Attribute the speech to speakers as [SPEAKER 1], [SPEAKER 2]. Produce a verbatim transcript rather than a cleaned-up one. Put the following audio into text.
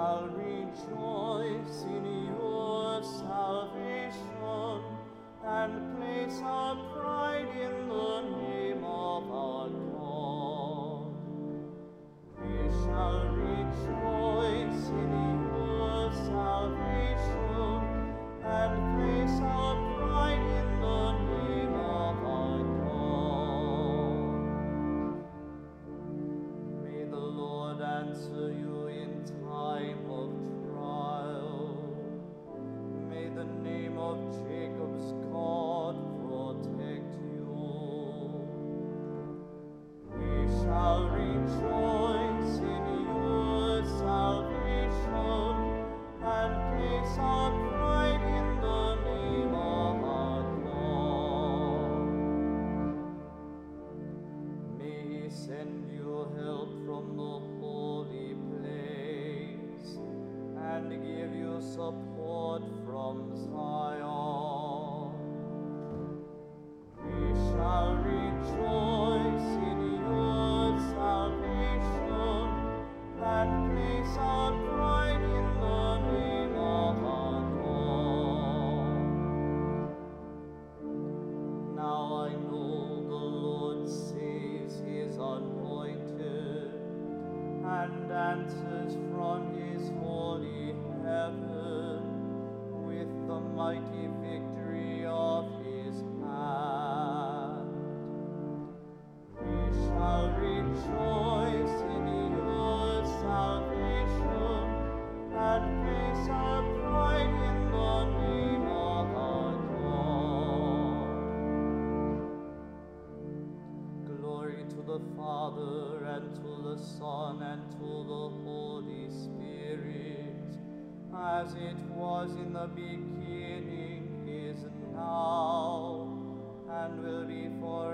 [SPEAKER 1] shall rejoice in your salvation and place our pride in the name of our God. We shall rejoice in your salvation and place our pride in the name of our God. May the Lord answer you in time of trial. May the name of Jacob's God protect you. We shall rejoice in your salvation and place our pride in the name of our God. May he send you help from the holy place and give you support from Zion. We shall rejoice in your salvation and place our pride in the name of our God. Now I know the Lord saves his anointed and answers from his holy heaven with the mighty victory of his hand. We shall rejoice in your salvation and place our pride in the name of our God. Glory to the Father, and to the Son, and to the Holy Spirit, as it was in the beginning, is now, and will be forever.